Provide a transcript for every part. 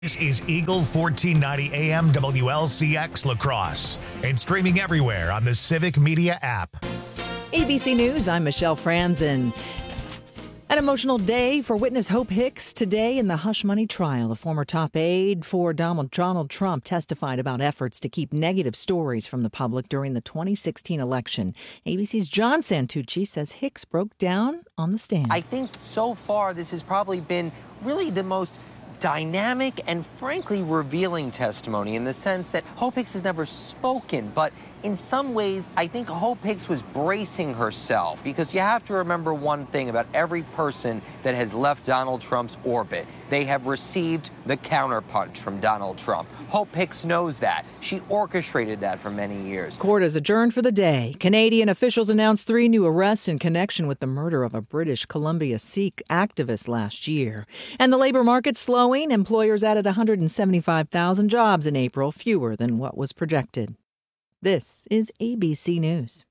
This is Eagle 1490 AM WLCX La Crosse and streaming everywhere on the Civic Media app. ABC News, I'm Michelle Franzen. An emotional day for witness Hope Hicks today in the hush money trial. The former top aide for Donald Trump testified about efforts to keep negative stories from the public during the 2016 election. ABC's John Santucci says Hicks broke down on the stand. I think so far this has probably been really the most dynamic and frankly revealing testimony in the sense that Hope Hicks has never spoken, but in some ways I think Hope Hicks was bracing herself, because you have to remember one thing about every person that has left Donald Trump's orbit. They have received the counterpunch from Donald Trump. Hope Hicks knows that. She orchestrated that for many years. Court is adjourned for the day. Canadian officials announced 3 new arrests in connection with the murder of a British Columbia Sikh activist last year. And the labor market slowing. Employers added 175,000 jobs in April, fewer than what was projected. This is ABC News.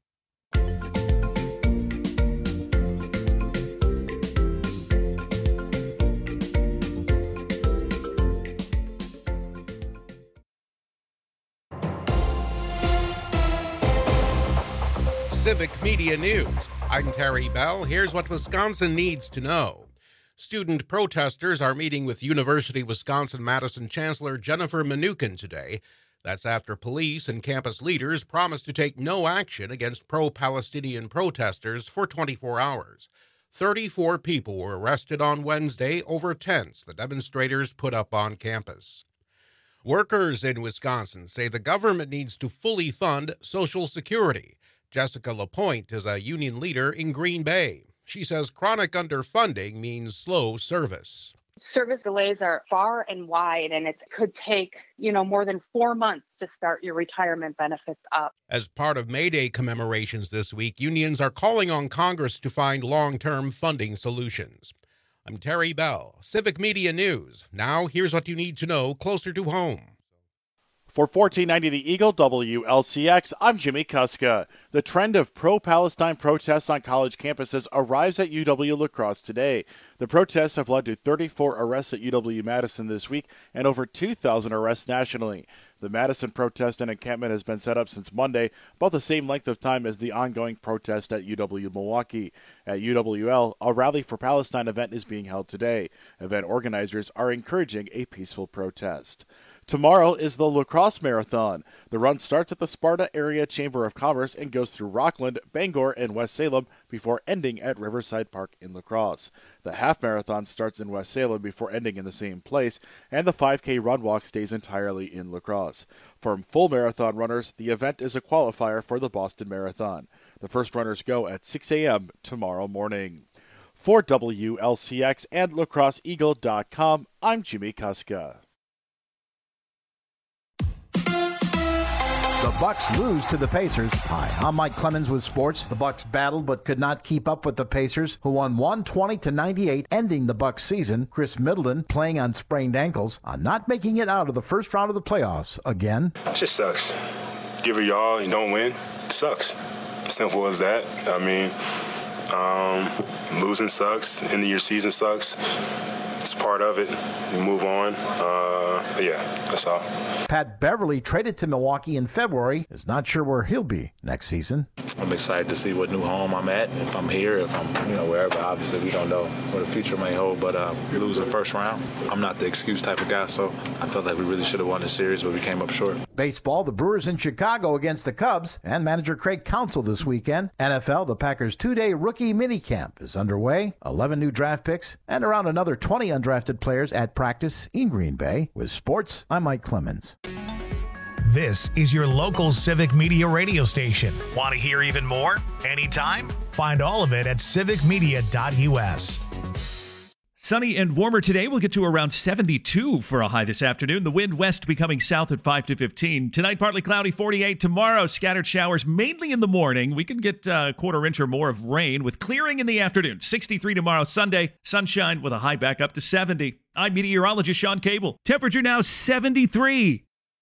Civic Media News. I'm Terry Bell. Here's what Wisconsin needs to know. Student protesters are meeting with University of Wisconsin-Madison Chancellor Jennifer Mnookin today. That's after police and campus leaders promised to take no action against pro-Palestinian protesters for 24 hours. 34 people were arrested on Wednesday over tents the demonstrators put up on campus. Workers in Wisconsin say the government needs to fully fund Social Security. Jessica LaPointe is a union leader in Green Bay. She says chronic underfunding means slow service. Service delays are far and wide, and it could take, more than 4 months to start your retirement benefits up. As part of May Day commemorations this week, unions are calling on Congress to find long-term funding solutions. I'm Terry Bell, Civic Media News. Now, here's what you need to know closer to home. For 1490 The Eagle WLCX, I'm Jimmy Kuska. The trend of pro-Palestine protests on college campuses arrives at UW La Crosse today. The protests have led to 34 arrests at UW-Madison this week and over 2,000 arrests nationally. The Madison protest and encampment has been set up since Monday, about the same length of time as the ongoing protest at UW-Milwaukee. At UWL, a Rally for Palestine event is being held today. Event organizers are encouraging a peaceful protest. Tomorrow is the La Crosse Marathon. The run starts at the Sparta Area Chamber of Commerce and goes through Rockland, Bangor, and West Salem before ending at Riverside Park in La Crosse. The half marathon starts in West Salem before ending in the same place, and the 5K run walk stays entirely in La Crosse. For full marathon runners, the event is a qualifier for the Boston Marathon. The first runners go at 6 a.m. tomorrow morning. For WLCX and lacrosseeagle.com, I'm Jimmy Kuska. The Bucks lose to the Pacers. Hi, I'm Mike Clemens with sports. The Bucks battled but could not keep up with the Pacers, who won 120-98, ending the Bucks season. Chris Middleton, playing on sprained ankles, not making it out of the first round of the playoffs again. It just sucks. Give it your all, you don't win, it sucks. Simple as that. I mean, losing sucks. End of your season sucks. It's part of it. You move on. Yeah, that's all. Pat Beverly, traded to Milwaukee in February, is not sure where he'll be next season. I'm excited to see what new home I'm at. If I'm here, if I'm wherever. Obviously, we don't know what the future may hold. But losing first round, I'm not the excuse type of guy. So I felt like we really should have won the series, but we came up short. Baseball, the Brewers in Chicago against the Cubs, and manager Craig Counsell this weekend. NFL, the Packers' 2-day rookie minicamp is underway. 11 new draft picks and around another 20 undrafted players at practice in Green Bay. With sports, I'm Mike Clemens. This is your local Civic Media radio station. Want to hear even more? Anytime? Find all of it at civicmedia.us. Sunny and warmer today. We'll get to around 72 for a high this afternoon. The wind west becoming south at 5 to 15. Tonight, partly cloudy, 48. Tomorrow, scattered showers, mainly in the morning. We can get a quarter inch or more of rain with clearing in the afternoon. 63 tomorrow, Sunday. Sunshine with a high back up to 70. I'm meteorologist Sean Cable. Temperature now 73.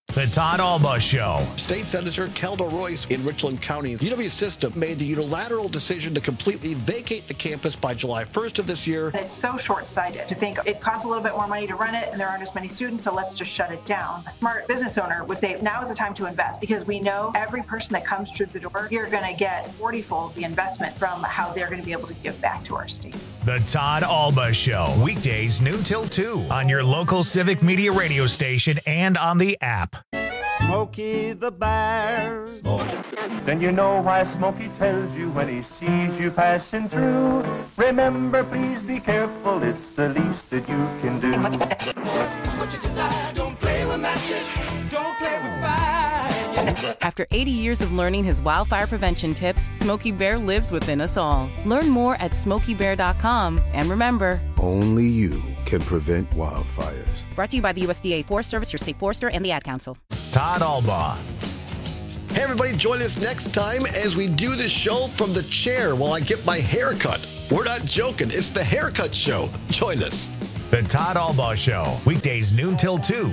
The Todd Alba Show. State Senator Kelda Royce in Richland County. The UW system made the unilateral decision to completely vacate the campus by July 1st of this year. It's so short-sighted to think it costs a little bit more money to run it and there aren't as many students, so let's just shut it down. A smart business owner would say now is the time to invest because we know every person that comes through the door, you're going to get 40-fold the investment from how they're going to be able to give back to our state. The Todd Alba Show. Weekdays noon till 2 on your local Civic Media radio station and on the app. Smokey the Bear. Then you know why Smokey tells you when he sees you passing through. Remember, please be careful, it's the least that you can do. What you desire, don't play with matches, don't play with fire. After 80 years of learning his wildfire prevention tips, Smokey Bear lives within us all. Learn more at SmokeyBear.com. And remember, only you can prevent wildfires. Brought to you by the USDA Forest Service, your state forester, and the Ad Council. Todd Alba. Hey, everybody, join us next time as we do the show from the chair while I get my hair cut. We're not joking. It's the Haircut Show. Join us. The Todd Alba Show. Weekdays noon till 2.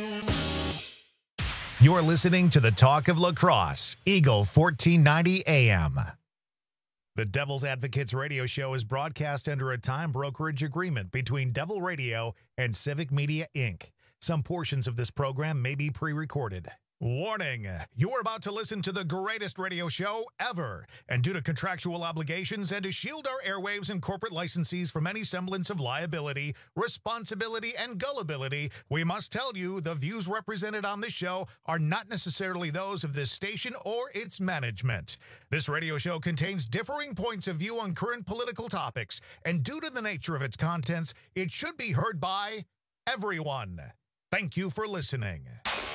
You're listening to the Talk of Lacrosse, Eagle 1490 AM. The Devil's Advocates radio show is broadcast under a time brokerage agreement between Devil Radio and Civic Media, Inc. Some portions of this program may be pre-recorded. Warning, you are about to listen to the greatest radio show ever. And due to contractual obligations and to shield our airwaves and corporate licensees from any semblance of liability, responsibility, and gullibility, we must tell you the views represented on this show are not necessarily those of this station or its management. This radio show contains differing points of view on current political topics, and due to the nature of its contents, it should be heard by everyone. Thank you for listening.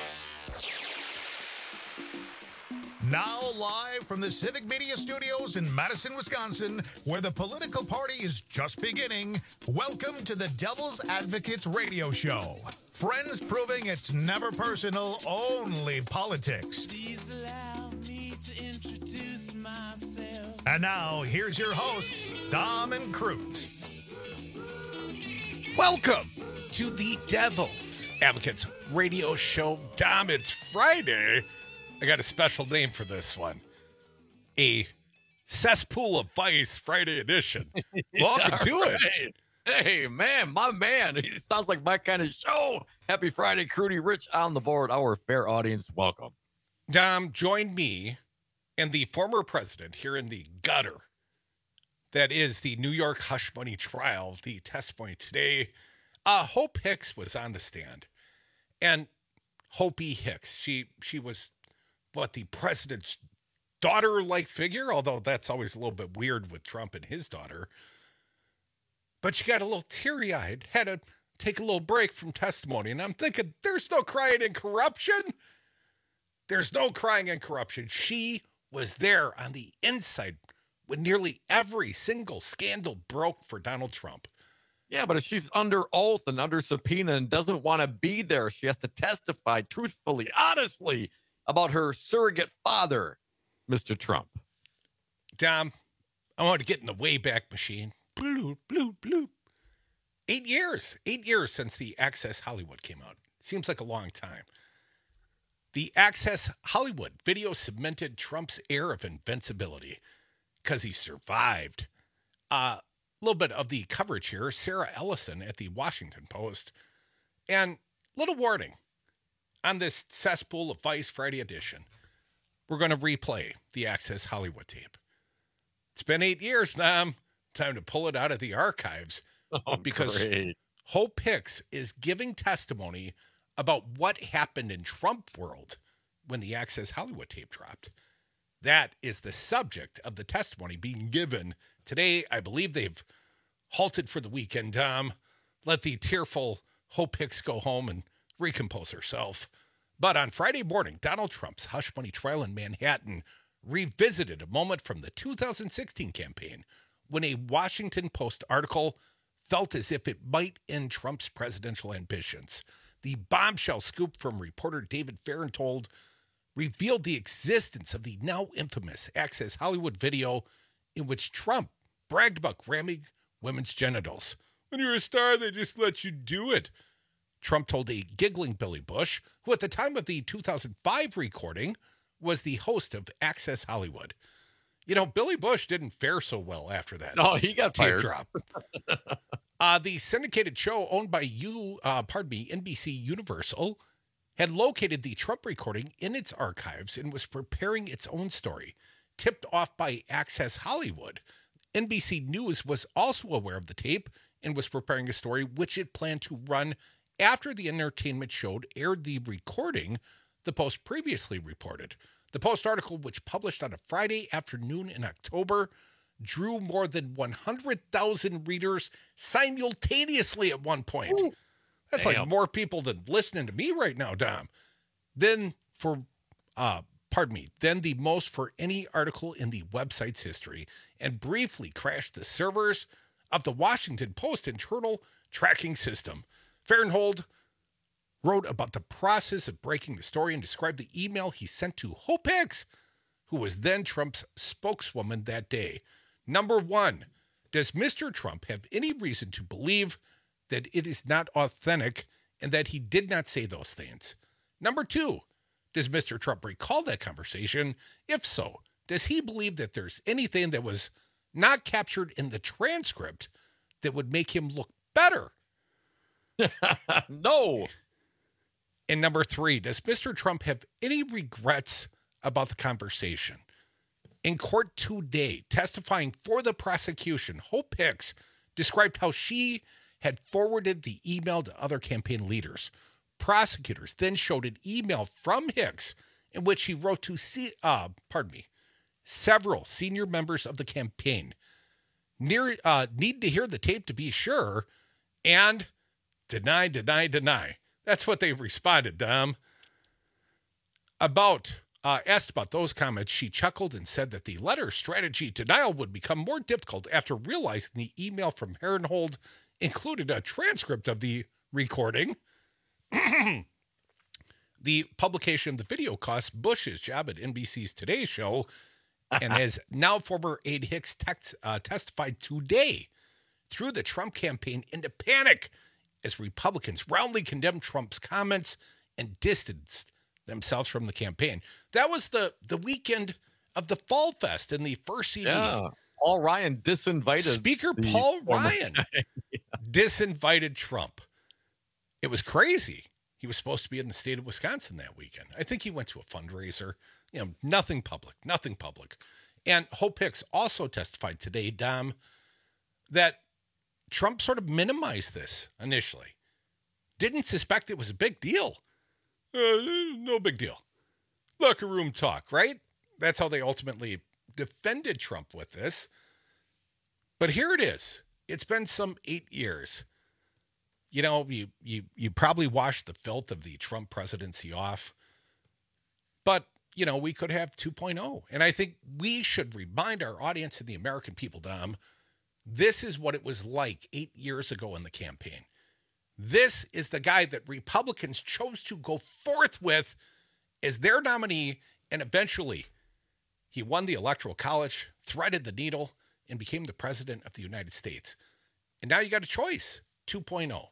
Now live from the Civic Media Studios in Madison, Wisconsin, where the political party is just beginning, welcome to the Devil's Advocates radio show. Friends proving it's never personal, only politics. Please allow me to introduce myself. And now, here's your hosts, Dom and Crute. Welcome to the Devil's Advocates radio show. Dom, it's Friday. I got a special name for this one. A Cesspool of Vice Friday edition. Welcome to it. Hey, man, my man. It sounds like my kind of show. Happy Friday, Crudy Rich on the board. Our fair audience, welcome. Dom, join me and the former president here in the gutter. That is the New York hush money trial, the testimony today. Hope Hicks was on the stand. And Hopi Hicks, she was the president's daughter-like figure, although that's always a little bit weird with Trump and his daughter. But she got a little teary-eyed, had to take a little break from testimony. And I'm thinking, there's no crying in corruption. There's no crying in corruption. She was there on the inside when nearly every single scandal broke for Donald Trump. Yeah, but if she's under oath and under subpoena and doesn't want to be there, she has to testify truthfully, honestly, about her surrogate father, Mr. Trump. Dom, I want to get in the Wayback Machine. Bloop, bloop, bloop. 8 years. 8 years since the Access Hollywood came out. Seems like a long time. The Access Hollywood video cemented Trump's air of invincibility because he survived. A little bit of the coverage here. Sarah Ellison at the Washington Post. And little warning. On this Cesspool of Vice Friday edition, we're going to replay the Access Hollywood tape. It's been 8 years now. Time to pull it out of the archives because great. Hope Hicks is giving testimony about what happened in Trump world when the Access Hollywood tape dropped. That is the subject of the testimony being given today. I believe they've halted for the weekend. Let the tearful Hope Hicks go home and recompose herself. But on Friday morning, Donald Trump's hush money trial in Manhattan revisited a moment from the 2016 campaign when a Washington Post article felt as if it might end Trump's presidential ambitions. The bombshell scoop from reporter David Fahrenthold revealed the existence of the now infamous Access Hollywood video in which Trump bragged about grabbing women's genitals. When you're a star, they just let you do it. Trump told a giggling Billy Bush, who at the time of the 2005 recording was the host of Access Hollywood. You know, Billy Bush didn't fare so well after that. Oh, he got tape fired. drop. The syndicated show owned by NBC Universal had located the Trump recording in its archives and was preparing its own story. Tipped off by Access Hollywood, NBC News was also aware of the tape and was preparing a story which it planned to run after the entertainment show aired the recording, the Post previously reported. The Post article, which published on a Friday afternoon in October, drew more than 100,000 readers simultaneously at one point. Ooh, that's damn. Like more people than listening to me right now, Dom. Then the most for any article in the website's history, and briefly crashed the servers of the Washington Post internal tracking system. Farenthold wrote about the process of breaking the story and described the email he sent to Hope Hicks, who was then Trump's spokeswoman that day. Number 1, does Mr. Trump have any reason to believe that it is not authentic and that he did not say those things? Number 2, does Mr. Trump recall that conversation? If so, does he believe that there's anything that was not captured in the transcript that would make him look better? No. And number 3, does Mr. Trump have any regrets about the conversation? In court today, testifying for the prosecution, Hope Hicks described how she had forwarded the email to other campaign leaders. Prosecutors then showed an email from Hicks in which he wrote to several senior members of the campaign. Need to hear the tape to be sure, and deny. That's what they responded, Dom. Asked about those comments, she chuckled and said that the letter strategy denial would become more difficult after realizing the email from Farenthold included a transcript of the recording. The publication of the video cost Bush's job at NBC's Today Show, and as now former aide Hicks testified today, threw the Trump campaign into panic as Republicans roundly condemned Trump's comments and distanced themselves from the campaign. That was the weekend of the Fall Fest in the first CD. Yeah. Paul Ryan disinvited. Speaker Paul Ryan disinvited Trump. It was crazy. He was supposed to be in the state of Wisconsin that weekend. I think he went to a fundraiser. You know, nothing public. And Hope Hicks also testified today, Dom, that Trump sort of minimized this initially. Didn't suspect it was a big deal. No big deal. Locker room talk, right? That's how they ultimately defended Trump with this. But here it is. It's been some 8 years. You know, you probably washed the filth of the Trump presidency off. But, you know, we could have 2.0. And I think we should remind our audience and the American people, Dom, this is what it was like 8 years ago in the campaign. This is the guy that Republicans chose to go forth with as their nominee, and eventually he won the Electoral College, threaded the needle, and became the president of the United States. And now you got a choice, 2.0.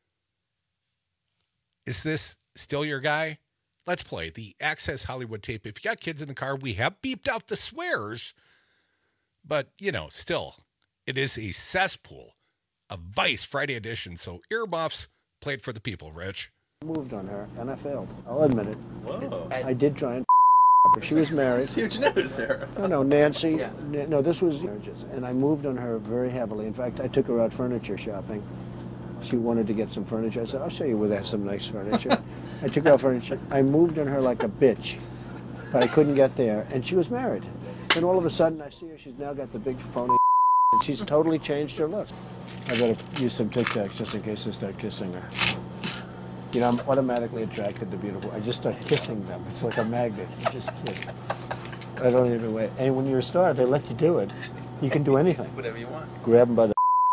Is this still your guy? Let's play the Access Hollywood tape. If you got kids in the car, we have beeped out the swears, but, you know, still, it is a cesspool, a Vice Friday edition. So earmuffs, played for the people, Rich. Moved on her, and I failed. I'll admit it. Whoa. I did try and her. She was married. That's huge news there. No, Nancy. Yeah. No, this was marriages. And I moved on her very heavily. In fact, I took her out furniture shopping. She wanted to get some furniture. I said, I'll show you where they have some nice furniture. I took her out furniture. I moved on her like a bitch, but I couldn't get there. And she was married. And all of a sudden, I see her. She's now got the big phony and she's totally changed her look. I better use some Tic Tacs just in case I start kissing her. You know, I'm automatically attracted to beautiful. I just start kissing them. It's like a magnet. You just kiss. I don't even wait. And when you're a star, they let you do it. You can do anything. Whatever you want. Grab them by the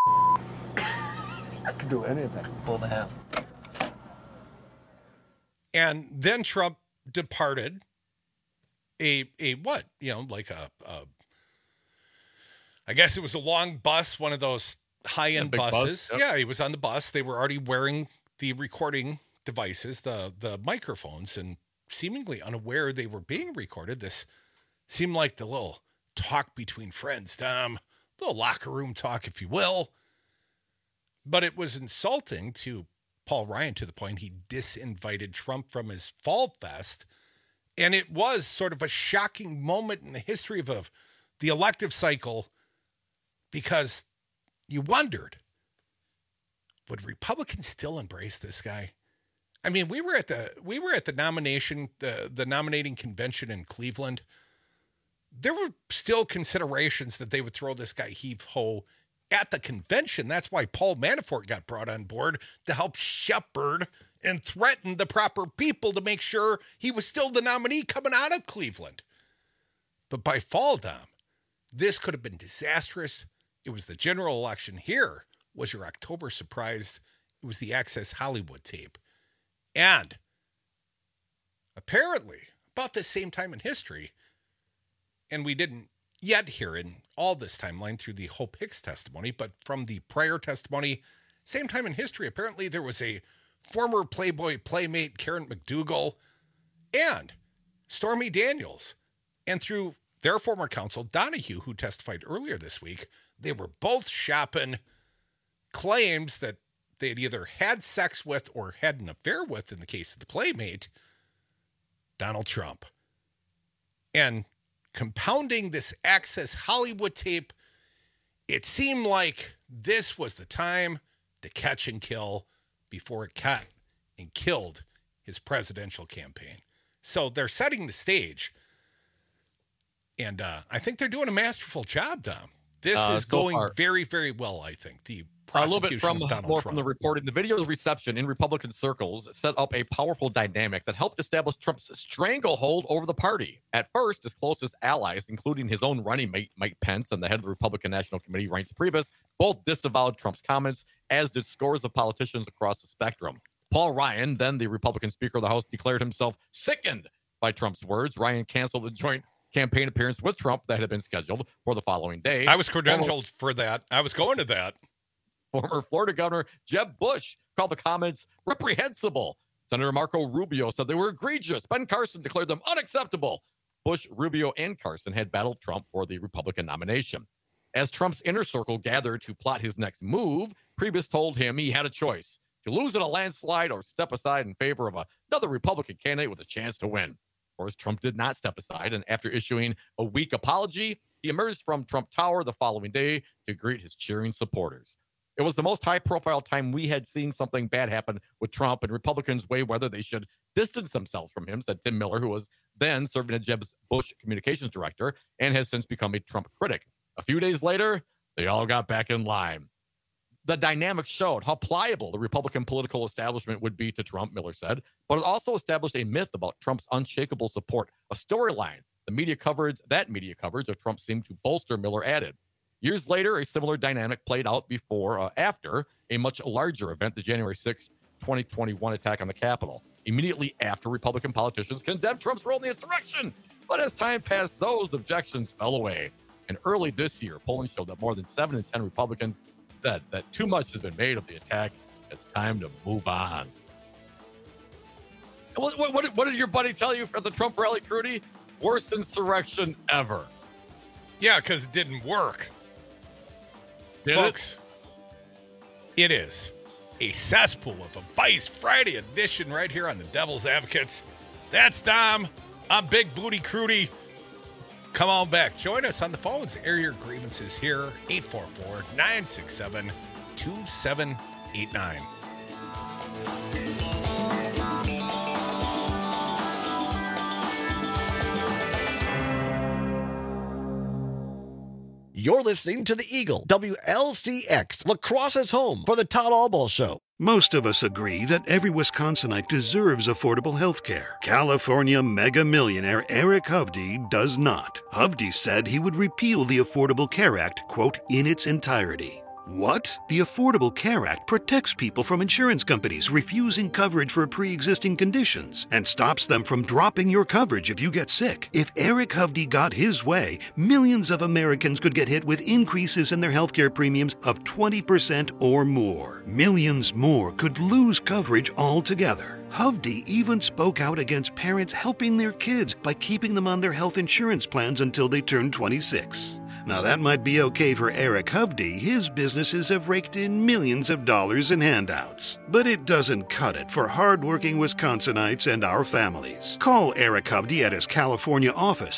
you can do anything. Pull the hand. And then Trump departed a what? You know, like I guess it was a long bus, one of those high-end buses. Bus, yep. Yeah, he was on the bus. They were already wearing the recording devices, the microphones, and seemingly unaware they were being recorded. This seemed like the little talk between friends, Tom, little locker room talk, if you will. But it was insulting to Paul Ryan to the point he disinvited Trump from his fall fest. And it was sort of a shocking moment in the history of the elective cycle, because you wondered, would Republicans still embrace this guy? I mean, we were at the nominating convention in Cleveland. There were still considerations that they would throw this guy heave-ho at the convention. That's why Paul Manafort got brought on board to help shepherd and threaten the proper people to make sure he was still the nominee coming out of Cleveland. But by fall, Dom, this could have been disastrous. It was the general election. Here was your October surprise. It was the Access Hollywood tape. And apparently, about the same time in history, and we didn't yet hear in all this timeline through the Hope Hicks testimony, but from the prior testimony, same time in history, apparently there was a former Playboy playmate, Karen McDougal, and Stormy Daniels. And through their former counsel, Donahue, who testified earlier this week, they were both shopping claims that they had either had sex with or had an affair with, in the case of the playmate, Donald Trump. And compounding this Access Hollywood tape, it seemed like this was the time to catch and kill before it caught and killed his presidential campaign. So they're setting the stage. And I think they're doing a masterful job, Dom. This is going very, very well, I think. The a little bit from more from the reporting. The video's reception in Republican circles set up a powerful dynamic that helped establish Trump's stranglehold over the party. At first, his closest allies, including his own running mate, Mike Pence, and the head of the Republican National Committee, Reince Priebus, both disavowed Trump's comments, as did scores of politicians across the spectrum. Paul Ryan, then the Republican Speaker of the House, declared himself sickened by Trump's words. Ryan canceled the joint campaign appearance with Trump that had been scheduled for the following day. I was credentialed for that. I was going to that. Former Florida Governor Jeb Bush called the comments reprehensible. Senator Marco Rubio said they were egregious. Ben Carson declared them unacceptable. Bush, Rubio, and Carson had battled Trump for the Republican nomination. As Trump's inner circle gathered to plot his next move, Priebus told him he had a choice: to lose in a landslide or step aside in favor of another Republican candidate with a chance to win. Of course, Trump did not step aside, and after issuing a weak apology, he emerged from Trump Tower the following day to greet his cheering supporters. It was the most high-profile time we had seen something bad happen with Trump, and Republicans weigh whether they should distance themselves from him, said Tim Miller, who was then serving as Jeb Bush communications director and has since become a Trump critic. A few days later, they all got back in line. The dynamic showed how pliable the Republican political establishment would be to Trump, Miller said, but it also established a myth about Trump's unshakable support, a storyline. That media coverage of Trump seemed to bolster, Miller added. Years later, a similar dynamic played out after a much larger event, the January 6, 2021 attack on the Capitol, immediately after Republican politicians condemned Trump's role in the insurrection. But as time passed, those objections fell away. And early this year, polling showed that more than 7 in 10 Republicans said that too much has been made of the attack. It's time to move on. What did your buddy tell you at the Trump rally, Crudy? Worst insurrection ever. Yeah, because it didn't work. Folks, it is a cesspool of a Vice Friday edition right here on the Devil's Advocates. That's Dom. I'm Big Booty Crudy. Come on back. Join us on the phones. Air your grievances here. 844-967-2789. You're listening to the Eagle, WLCX, La Crosse's home for the Todd Albaugh Show. Most of us agree that every Wisconsinite deserves affordable health care. California mega millionaire Eric Hovde does not. Hovde said he would repeal the Affordable Care Act, quote, in its entirety. What? The Affordable Care Act protects people from insurance companies refusing coverage for pre-existing conditions and stops them from dropping your coverage if you get sick. If Eric Hovde got his way, millions of Americans could get hit with increases in their healthcare premiums of 20% or more. Millions more could lose coverage altogether. Hovde even spoke out against parents helping their kids by keeping them on their health insurance plans until they turn 26. Now that might be okay for Eric Hovde. His businesses have raked in millions of dollars in handouts. But it doesn't cut it for hardworking Wisconsinites and our families. Call Eric Hovde at his California office,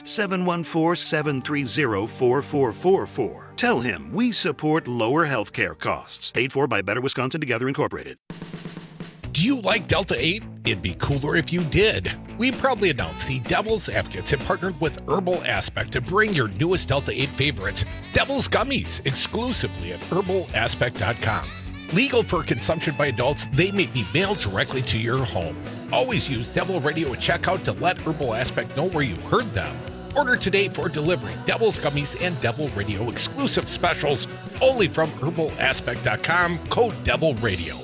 714-730-4444. Tell him we support lower health care costs. Paid for by Better Wisconsin Together Incorporated. Do you like Delta 8? It'd be cooler if you did. We proudly announced the Devil's Advocates have partnered with Herbal Aspect to bring your newest Delta 8 favorites, Devil's Gummies, exclusively at herbalaspect.com. Legal for consumption by adults, they may be mailed directly to your home. Always use Devil Radio at checkout to let Herbal Aspect know where you heard them. Order today for delivery. Devil's Gummies and Devil Radio exclusive specials only from herbalaspect.com, code Devil Radio.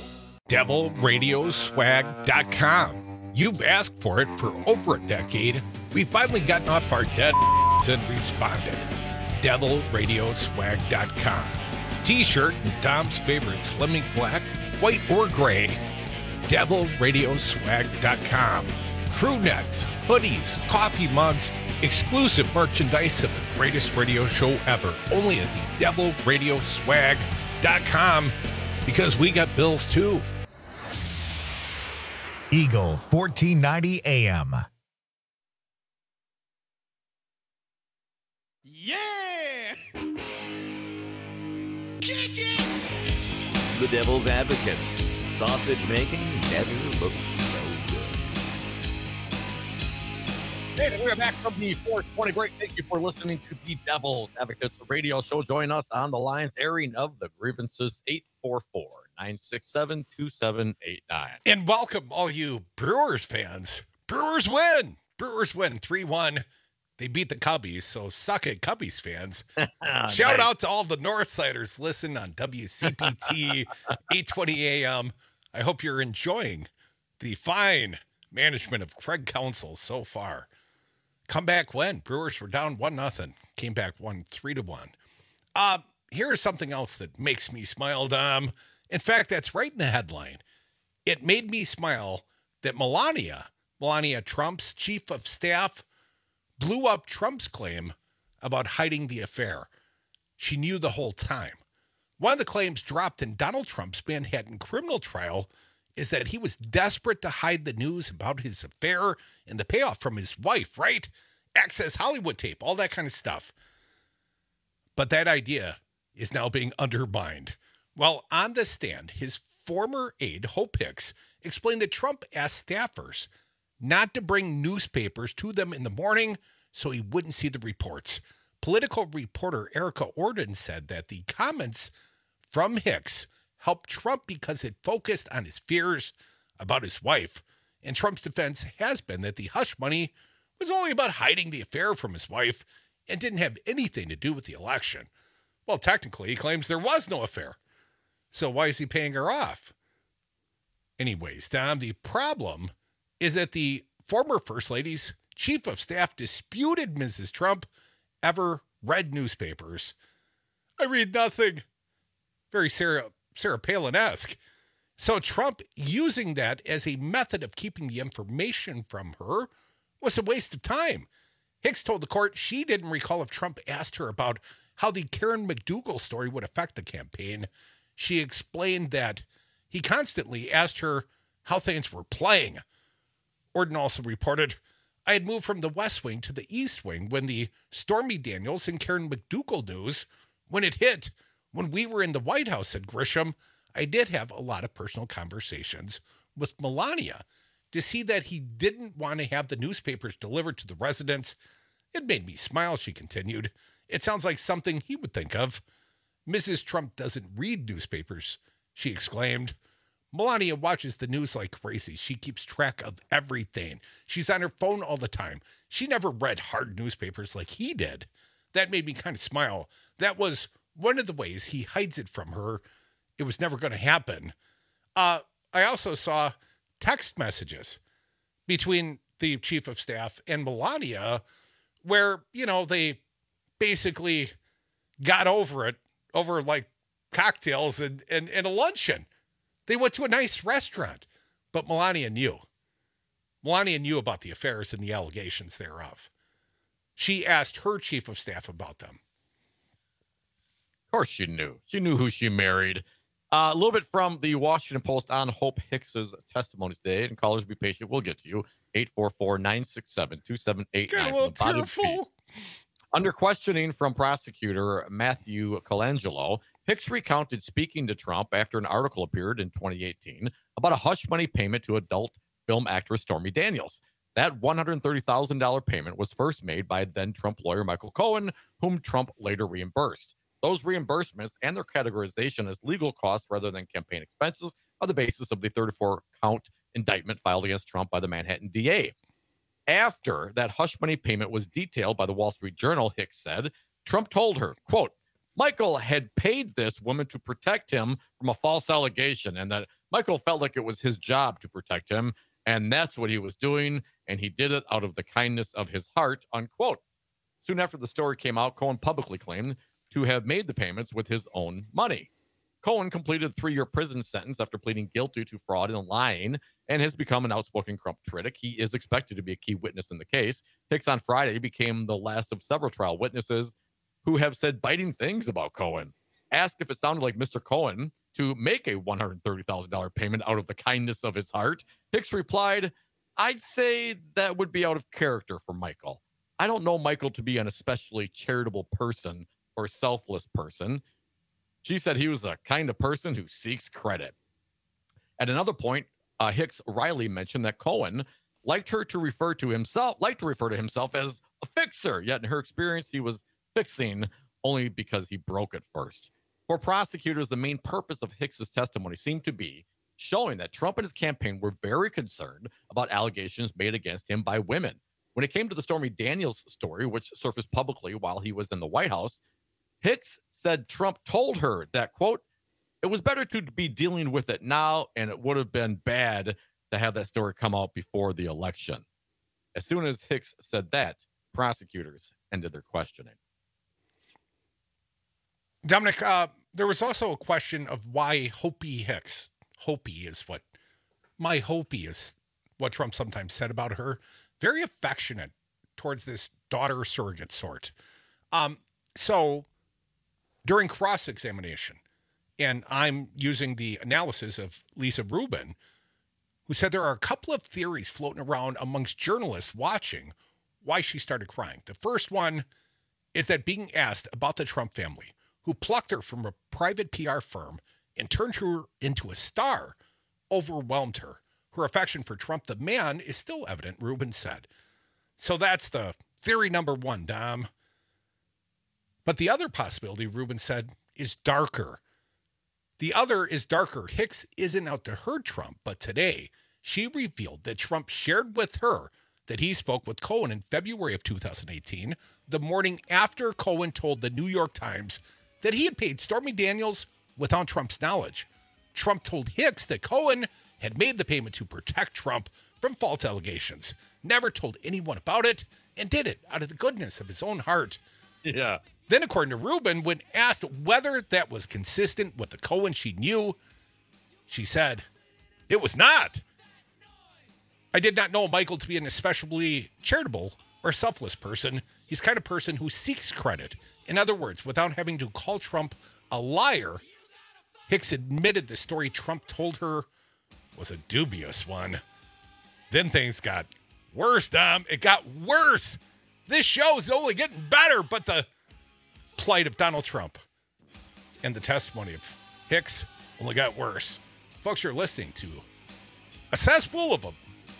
DevilRadioswag.com. You've asked for it for over a decade. We've finally gotten off our dead and responded. DevilRadioswag.com. T-shirt and Dom's favorite Slimming Black, white or gray. DevilRadioswag.com. Crew necks, hoodies, coffee mugs, exclusive merchandise of the greatest radio show ever. Only at the DevilRadioswag.com, because we got bills too. Eagle 1490 AM. Yeah! Kick it! The Devil's Advocates. Sausage making never looked so good. Hey, we're back from the 420 break. Thank you for listening to the Devil's Advocates radio show. Join us on the lines airing of the grievances, 844-967-2789. And welcome all you Brewers fans. Brewers win. Brewers win 3-1. They beat the Cubbies, so suck it, Cubbies fans. Shout out to all the Northsiders listen on WCPT 820 AM. I hope you're enjoying the fine management of Craig Counsell so far. Comeback win. Brewers were down 1-0. Came back won 3-1. Here's something else that makes me smile, Dom. In fact, that's right in the headline. It made me smile that Melania Trump's chief of staff, blew up Trump's claim about hiding the affair. She knew the whole time. One of the claims dropped in Donald Trump's Manhattan criminal trial is that he was desperate to hide the news about his affair and the payoff from his wife, right? Access Hollywood tape, all that kind of stuff. But that idea is now being undermined. Well, on the stand, his former aide, Hope Hicks, explained that Trump asked staffers not to bring newspapers to them in the morning so he wouldn't see the reports. Political reporter Erica Orden said that the comments from Hicks helped Trump because it focused on his fears about his wife. And Trump's defense has been that the hush money was only about hiding the affair from his wife and didn't have anything to do with the election. Well, technically, he claims there was no affair. So why is he paying her off? Anyways, Dom, the problem is that the former First Lady's chief of staff disputed Mrs. Trump ever read newspapers. I read nothing. Very Sarah Palin-esque. So Trump using that as a method of keeping the information from her was a waste of time. Hicks told the court she didn't recall if Trump asked her about how the Karen McDougal story would affect the campaign. She explained that he constantly asked her how things were playing. Orden also reported, I had moved from the West Wing to the East Wing when the Stormy Daniels and Karen McDougal news, when it hit, when we were in the White House, said Grisham, I did have a lot of personal conversations with Melania to see that he didn't want to have the newspapers delivered to the residents. It made me smile, she continued. It sounds like something he would think of. Mrs. Trump doesn't read newspapers, she exclaimed. Melania watches the news like crazy. She keeps track of everything. She's on her phone all the time. She never read hard newspapers like he did. That made me kind of smile. That was one of the ways he hides it from her, it was never going to happen. I also saw text messages between the chief of staff and Melania where, they basically got over it over like cocktails and a luncheon. They went to a nice restaurant, but Melania knew. Melania knew about the affairs and the allegations thereof. She asked her chief of staff about them. Of course she knew. She knew who she married. A little bit from the Washington Post on Hope Hicks's testimony today. And callers, be patient. We'll get to you. 844-967-2789. Get a little tearful. Under questioning from prosecutor Matthew Colangelo, Hicks recounted speaking to Trump after an article appeared in 2018 about a hush money payment to adult film actress Stormy Daniels. That $130,000 payment was first made by then Trump lawyer Michael Cohen, whom Trump later reimbursed. Those reimbursements and their categorization as legal costs rather than campaign expenses are the basis of the 34-count indictment filed against Trump by the Manhattan DA. After that hush money payment was detailed by the Wall Street Journal, Hicks said, Trump told her, quote, Michael had paid this woman to protect him from a false allegation and that Michael felt like it was his job to protect him, and that's what he was doing, and he did it out of the kindness of his heart, unquote. Soon after the story came out, Cohen publicly claimed to have made the payments with his own money. Cohen completed a 3-year prison sentence after pleading guilty to fraud and lying and has become an outspoken Trump critic. He is expected to be a key witness in the case. Hicks on Friday became the last of several trial witnesses who have said biting things about Cohen. Asked if it sounded like Mr. Cohen to make a $130,000 payment out of the kindness of his heart, Hicks replied, I'd say that would be out of character for Michael. I don't know Michael to be an especially charitable person or selfless person. She said he was the kind of person who seeks credit. At another point, Hicks Riley mentioned that Cohen liked to refer to himself as a fixer, yet in her experience, he was fixing only because he broke it first. For prosecutors, the main purpose of Hicks's testimony seemed to be showing that Trump and his campaign were very concerned about allegations made against him by women. When it came to the Stormy Daniels story, which surfaced publicly while he was in the White House, Hicks said Trump told her that, quote, it was better to be dealing with it now, and it would have been bad to have that story come out before the election. As soon as Hicks said that, prosecutors ended their questioning. Dominic, there was also a question of why Hopi Hicks. Hopi is what Trump sometimes said about her. Very affectionate towards this daughter surrogate sort. So during cross-examination, and I'm using the analysis of Lisa Rubin, who said there are a couple of theories floating around amongst journalists watching why she started crying. The first one is that being asked about the Trump family, who plucked her from a private PR firm and turned her into a star, overwhelmed her. Her affection for Trump, the man, is still evident, Rubin said. So that's the theory number one, Dom. But the other possibility, Rubin said, is darker. The other is darker. Hicks isn't out to hurt Trump, but today she revealed that Trump shared with her that he spoke with Cohen in February of 2018, the morning after Cohen told the New York Times that he had paid Stormy Daniels without Trump's knowledge. Trump told Hicks that Cohen had made the payment to protect Trump from false allegations, never told anyone about it, and did it out of the goodness of his own heart. Yeah. Then, according to Rubin, when asked whether that was consistent with the Cohen she knew, she said, it was not. I did not know Michael to be an especially charitable or selfless person. He's the kind of person who seeks credit. In other words, without having to call Trump a liar, Hicks admitted the story Trump told her was a dubious one. Then things got worse, Dom. It got worse. This show is only getting better, but the plight of Donald Trump and the testimony of Hicks only got worse. Folks, you're listening to a cesspool of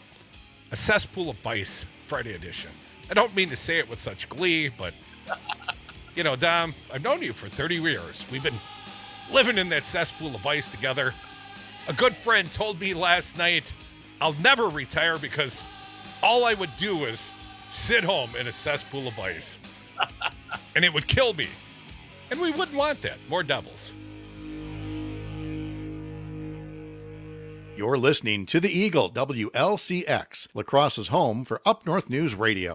vice, Friday edition. I don't mean to say it with such glee, but you know, Dom, I've known you for 30 years. We've been living in that cesspool of vice together. A good friend told me last night, I'll never retire because all I would do is sit home in a cesspool of ice. And it would kill me. And we wouldn't want that. More Devils. You're listening to the Eagle, WLCX, La Crosse's home for Up North News Radio.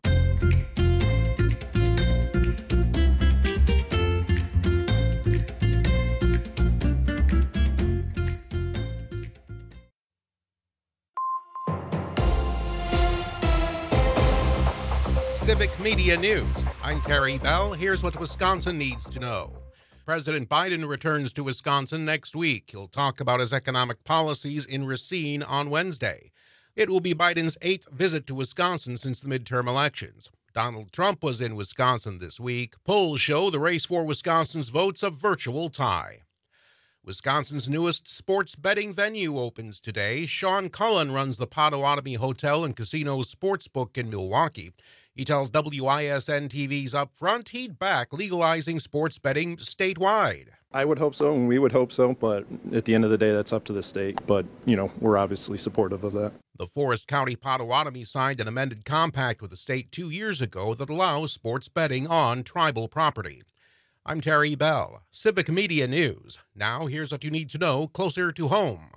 Civic Media News. I'm Terry Bell. Here's what Wisconsin needs to know. President Biden returns to Wisconsin next week. He'll talk about his economic policies in Racine on Wednesday. It will be Biden's 8th visit to Wisconsin since the midterm elections. Donald Trump was in Wisconsin this week. Polls show the race for Wisconsin's votes a virtual tie. Wisconsin's newest sports betting venue opens today. Sean Cullen runs the Potawatomi Hotel and Casino Sportsbook in Milwaukee. He tells WISN TV's Upfront he'd back legalizing sports betting statewide. I would hope so, and we would hope so, but at the end of the day, that's up to the state. But, we're obviously supportive of that. The Forest County Potawatomi signed an amended compact with the state 2 years ago that allows sports betting on tribal property. I'm Terry Bell, Civic Media News. Now here's what you need to know closer to home.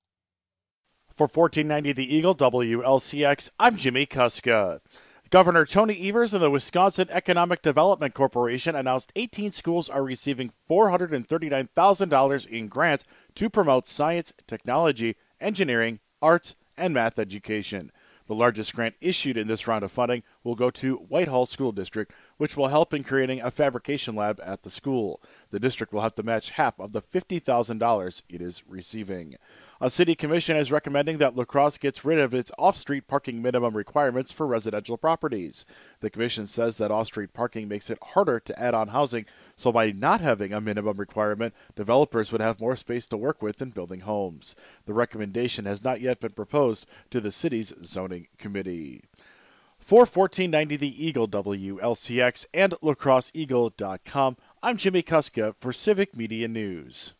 For 1490 The Eagle, WLCX, I'm Jimmy Kuska. Governor Tony Evers and the Wisconsin Economic Development Corporation announced 18 schools are receiving $439,000 in grants to promote science, technology, engineering, arts, and math education. The largest grant issued in this round of funding will go to Whitehall School District, which will help in creating a fabrication lab at the school. The district will have to match half of the $50,000 it is receiving. A city commission is recommending that La Crosse gets rid of its off-street parking minimum requirements for residential properties. The commission says that off-street parking makes it harder to add on housing, so by not having a minimum requirement, developers would have more space to work with in building homes. The recommendation has not yet been proposed to the city's zoning committee. For 1490 The Eagle, WLCX, and lacrosseeagle.com, I'm Jimmy Kuska for Civic Media News.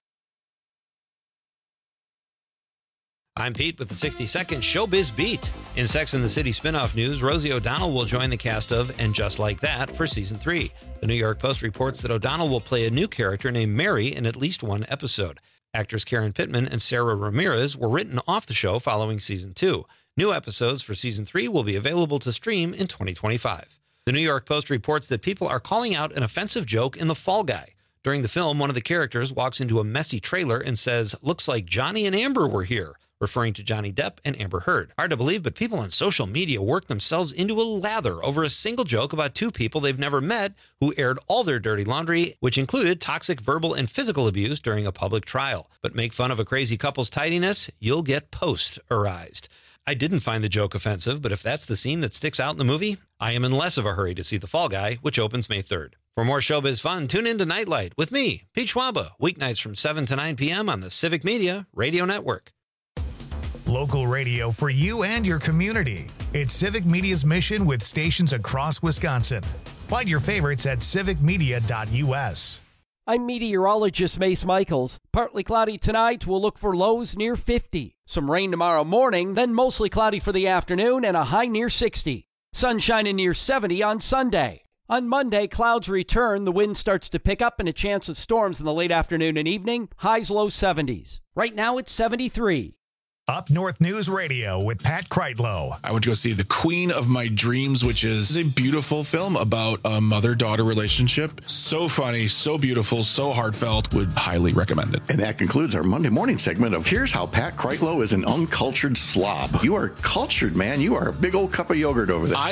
I'm Pete with the 60-second Showbiz Beat. In Sex and the City spinoff news, Rosie O'Donnell will join the cast of And Just Like That for Season 3. The New York Post reports that O'Donnell will play a new character named Mary in at least one episode. Actors Karen Pittman and Sarah Ramirez were written off the show following Season 2. New episodes for Season 3 will be available to stream in 2025. The New York Post reports that people are calling out an offensive joke in The Fall Guy. During the film, one of the characters walks into a messy trailer and says, "Looks like Johnny and Amber were here," referring to Johnny Depp and Amber Heard. Hard to believe, but people on social media work themselves into a lather over a single joke about two people they've never met who aired all their dirty laundry, which included toxic verbal and physical abuse during a public trial. But make fun of a crazy couple's tidiness, you'll get post-arized. I didn't find the joke offensive, but if that's the scene that sticks out in the movie, I am in less of a hurry to see The Fall Guy, which opens May 3rd. For more showbiz fun, tune in to Nightlight with me, Pete Schwaba, weeknights from 7 to 9 p.m. on the Civic Media Radio Network. Local radio for you and your community. It's Civic Media's mission with stations across Wisconsin. Find your favorites at civicmedia.us. I'm meteorologist Mace Michaels. Partly cloudy tonight. We'll look for lows near 50. Some rain tomorrow morning, then mostly cloudy for the afternoon and a high near 60. Sunshine near 70 on Sunday. On Monday, clouds return. The wind starts to pick up and a chance of storms in the late afternoon and evening. Highs low 70s. Right now it's 73. Up North News Radio with Pat Kreitlow. I went to go see The Queen of My Dreams, which is a beautiful film about a mother-daughter relationship. So funny, so beautiful, so heartfelt. Would highly recommend it. And that concludes our Monday morning segment of Here's How Pat Kreitlow is an Uncultured Slob. You are cultured, man. You are a big old cup of yogurt over there.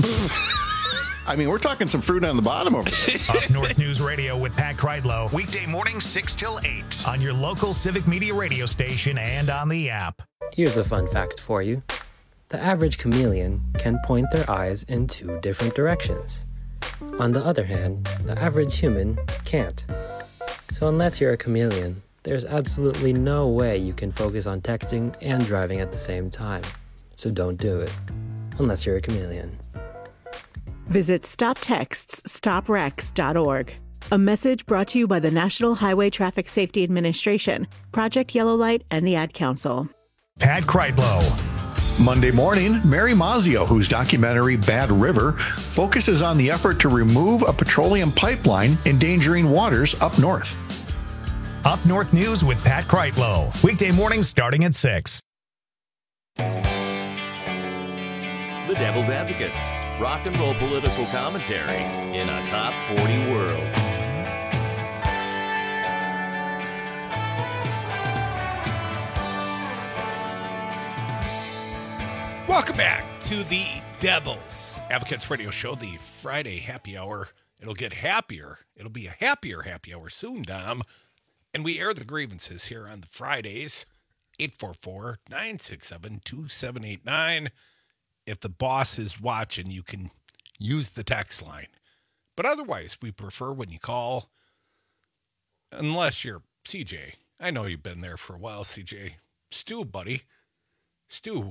I mean, we're talking some fruit on the bottom over there. Up North News Radio with Pat Kreitlow. Weekday morning 6 till 8 on your local Civic Media radio station and on the app. Here's a fun fact for you. The average chameleon can point their eyes in 2 different directions. On the other hand, the average human can't. So unless you're a chameleon, there's absolutely no way you can focus on texting and driving at the same time. So don't do it, unless you're a chameleon. Visit StopTextsStopWrecks.org. A message brought to you by the National Highway Traffic Safety Administration, Project Yellow Light, and the Ad Council. Pat Kreitlow. Monday morning, Mary Mazzio, whose documentary Bad River focuses on the effort to remove a petroleum pipeline endangering waters up north. Up North News with Pat Kreitlow. Weekday mornings starting at 6. The Devil's Advocates. Rock and roll political commentary in a top 40 world. Welcome back to the Devil's Advocates Radio Show, the Friday happy hour. It'll get happier. It'll be a happier happy hour soon, Dom. And we air the grievances here on the Fridays, 844-967-2789. If the boss is watching, you can use the text line. But otherwise, we prefer when you call, unless you're CJ. I know you've been there for a while, CJ. Stu, buddy. Stu.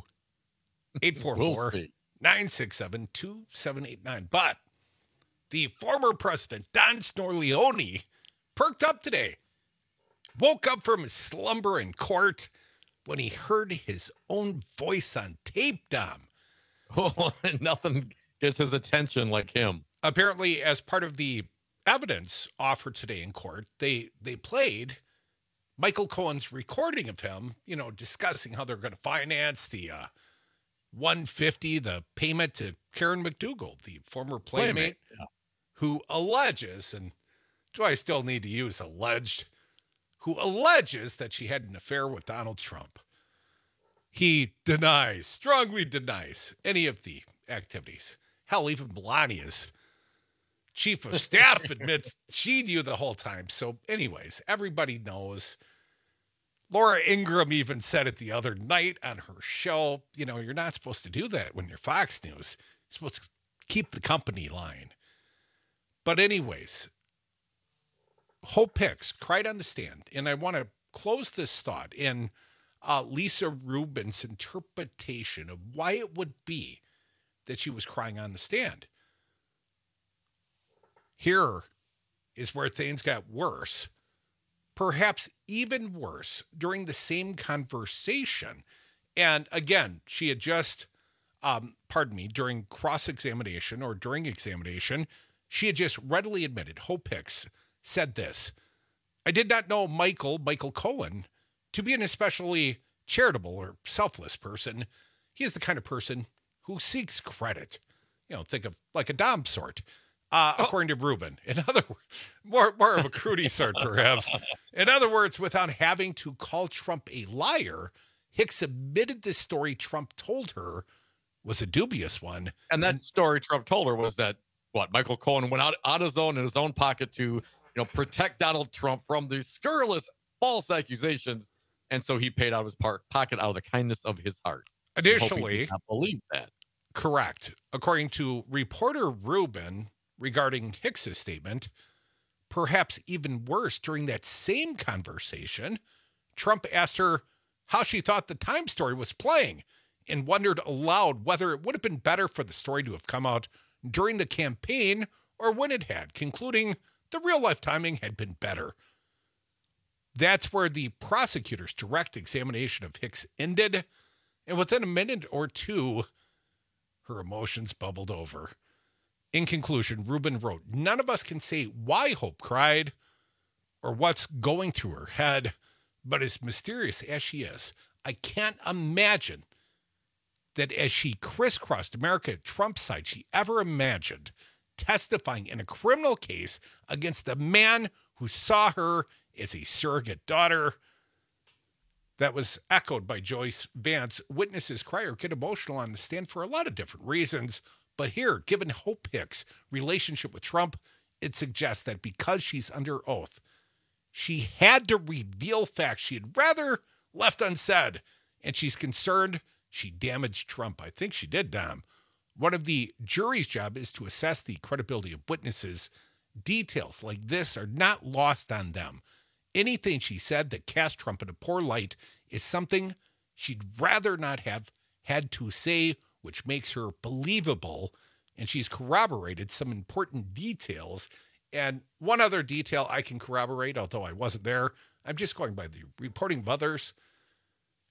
844-967-2789. But the former president, Don Snorleone, perked up today. Woke up from his slumber in court when he heard his own voice on tape, Dom. Oh, nothing gets his attention like him. Apparently, as part of the evidence offered today in court, they played Michael Cohen's recording of him, discussing how they're going to finance the $150, the payment to Karen McDougal, the former playmate, who alleges, and do I still need to use alleged, who alleges that she had an affair with Donald Trump. He strongly denies any of the activities. Hell, even Melania's chief of staff admits she knew the whole time. So anyways, everybody knows. Laura Ingraham even said it the other night on her show. You're not supposed to do that when you're Fox News. You're supposed to keep the company line. But anyways, Hope Hicks cried on the stand. And I want to close this thought in Lisa Rubin's interpretation of why it would be that she was crying on the stand. Here is where things got worse. Perhaps even worse during the same conversation. And again, she had just, during cross-examination or during examination, she had just readily admitted, Hope Hicks said this: I did not know Michael Cohen to be an especially charitable or selfless person. He is the kind of person who seeks credit. Think of like a Dom sort. According to Rubin. In other words, more of a Crudy sort, perhaps. In other words, without having to call Trump a liar, Hicks admitted the story Trump told her was a dubious one. And that story Trump told her was that, Michael Cohen went out on his own in his own pocket to, protect Donald Trump from the scurrilous false accusations. And so he paid out of his pocket out of the kindness of his heart. Additionally, I believe that. Correct. According to reporter Rubin, regarding Hicks's statement, perhaps even worse, during that same conversation, Trump asked her how she thought the Time story was playing and wondered aloud whether it would have been better for the story to have come out during the campaign or when it had, concluding the real-life timing had been better. That's where the prosecutor's direct examination of Hicks ended, and within a minute or two, her emotions bubbled over. In conclusion, Rubin wrote, none of us can say why Hope cried or what's going through her head, but as mysterious as she is, I can't imagine that as she crisscrossed America at Trump's side, she ever imagined testifying in a criminal case against a man who saw her as a surrogate daughter. That was echoed by Joyce Vance. Witnesses cry or get emotional on the stand for a lot of different reasons. But here, given Hope Hicks' relationship with Trump, it suggests that because she's under oath, she had to reveal facts she had rather left unsaid, and she's concerned she damaged Trump. I think she did, Dom. One of the jury's job is to assess the credibility of witnesses. Details like this are not lost on them. Anything she said that cast Trump in a poor light is something she'd rather not have had to say, which makes her believable, and she's corroborated some important details. And one other detail I can corroborate, although I wasn't there, I'm just going by the reporting of others.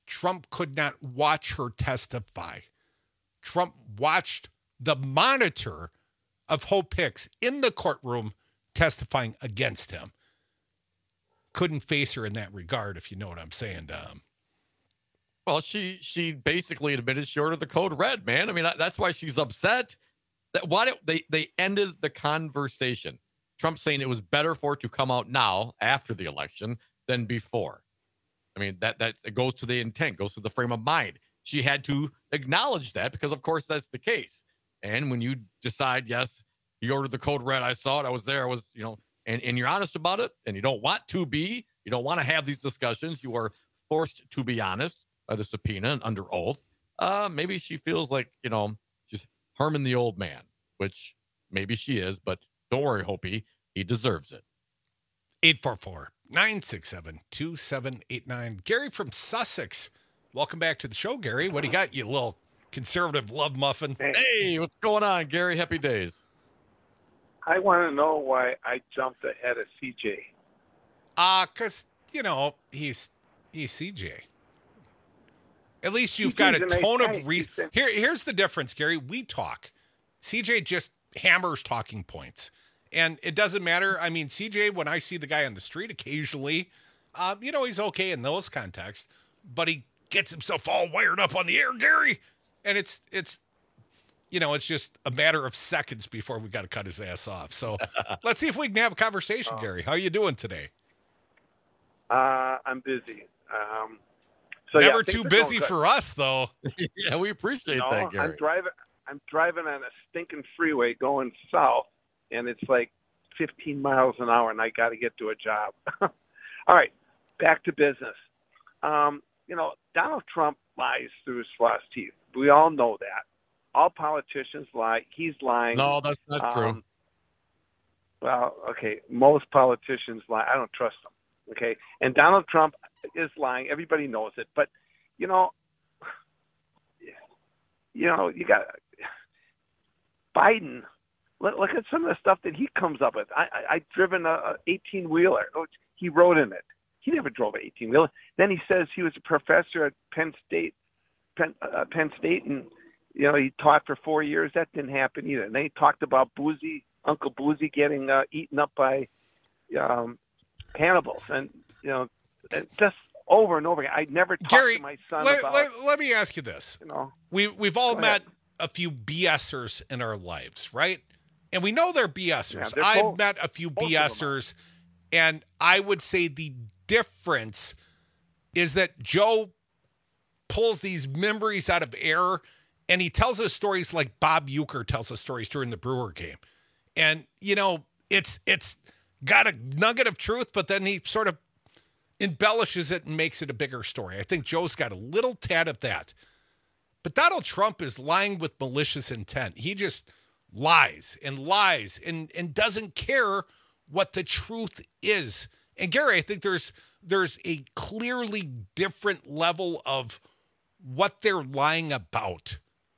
Trump could not watch her testify. Trump watched the monitor of Hope Hicks in the courtroom testifying against him. Couldn't face her in that regard, if you know what I'm saying, Dom. Well, she basically admitted she ordered the code red, man. I mean, that's why she's upset. They ended the conversation. Trump saying it was better for it to come out now after the election than before. I mean, that it goes to the intent, goes to the frame of mind. She had to acknowledge that because, of course, that's the case. And when you decide, yes, he ordered the code red, I saw it, I was there, I was, and you're honest about it, and you don't want to have these discussions, you are forced to be honest by the subpoena and under oath. Maybe she feels like, she's harming the old man, which maybe she is, but don't worry, Hopi, he deserves it. 844-967-2789. Gary from Sussex. Welcome back to the show, Gary. What do you got, you little conservative love muffin? Hey, what's going on, Gary? Happy days. I want to know why I jumped ahead of CJ. Because, he's CJ. At least you've got a tone of reason. Here's the difference, Gary. We talk. CJ just hammers talking points. And it doesn't matter. I mean, CJ, when I see the guy on the street occasionally, he's okay in those contexts, but he gets himself all wired up on the air, Gary. And it's just a matter of seconds before we got to cut his ass off. So let's see if we can have a conversation, Gary. How are you doing today? I'm busy. Never too busy for us, though. Yeah, we appreciate that, Gary. I'm driving on a stinking freeway going south, and it's like 15 miles an hour, and I got to get to a job. All right, back to business. Donald Trump lies through his floss teeth. We all know that. All politicians lie. He's lying. No, that's not true. Well, okay, most politicians lie. I don't trust them. Okay, and Donald Trump is lying. Everybody knows it. But, you got Biden. Look at some of the stuff that he comes up with. I've driven a 18-wheeler. He rode in it. He never drove an 18-wheeler. Then he says he was a professor at Penn State, and he taught for 4 years. That didn't happen either. And then he talked about Uncle Boozy getting eaten up by cannibals, and just over and over again. I never talked Gary, to my son about. Let me ask you this: we've all met a few BSers in our lives, right? And we know they're BSers. Yeah, I've met a few BSers, and I would say the difference is that Joe pulls these memories out of air, and he tells us stories like Bob Uecker tells us stories during the Brewer game. And, it's got a nugget of truth, but then he sort of embellishes it and makes it a bigger story. I think Joe's got a little tad of that. But Donald Trump is lying with malicious intent. He just lies and doesn't care what the truth is. And Gary, I think there's a clearly different level of what they're lying about.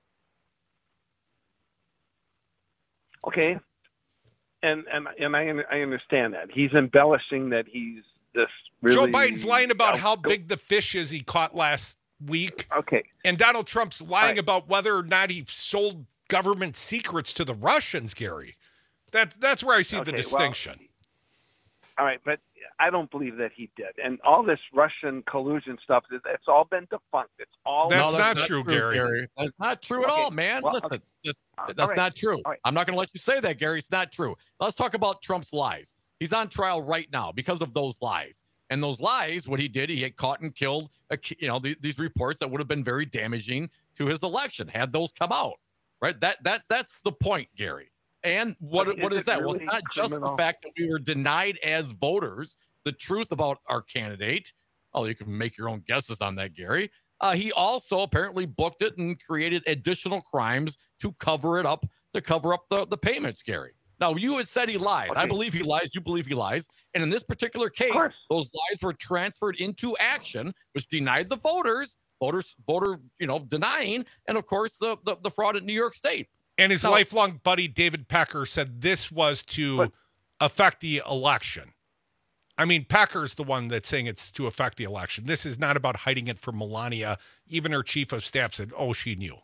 Okay. And I understand that. He's embellishing that he's this really... Joe Biden's lying about how big the fish is he caught last week. Okay. And Donald Trump's lying about whether or not he sold government secrets to the Russians, Gary. That's where I see the distinction. Well, all right, but I don't believe that he did. And all this Russian collusion stuff, it's all been defunct. It's all... That's not true, Gary. That's not true at all, man. Well, listen, that's not true. Right. I'm not going to let you say that, Gary. It's not true. Let's talk about Trump's lies. He's on trial right now because of those lies. And those lies, what he did, he had caught and killed, these reports that would have been very damaging to his election had those come out, right? That's the point, Gary. And what is that? Well, it's not just the fact that we were denied as voters the truth about our candidate. Oh, you can make your own guesses on that, Gary. He also apparently booked it and created additional crimes to cover it up, the payments, Gary. Now, you had said he lies. Okay. I believe he lies. You believe he lies. And in this particular case, those lies were transferred into action, which denied the voters denying, and of course, the fraud at New York State. And his lifelong buddy, David Pecker, said this was to affect the election. I mean, Pecker's the one that's saying it's to affect the election. This is not about hiding it from Melania. Even her chief of staff said, oh, she knew.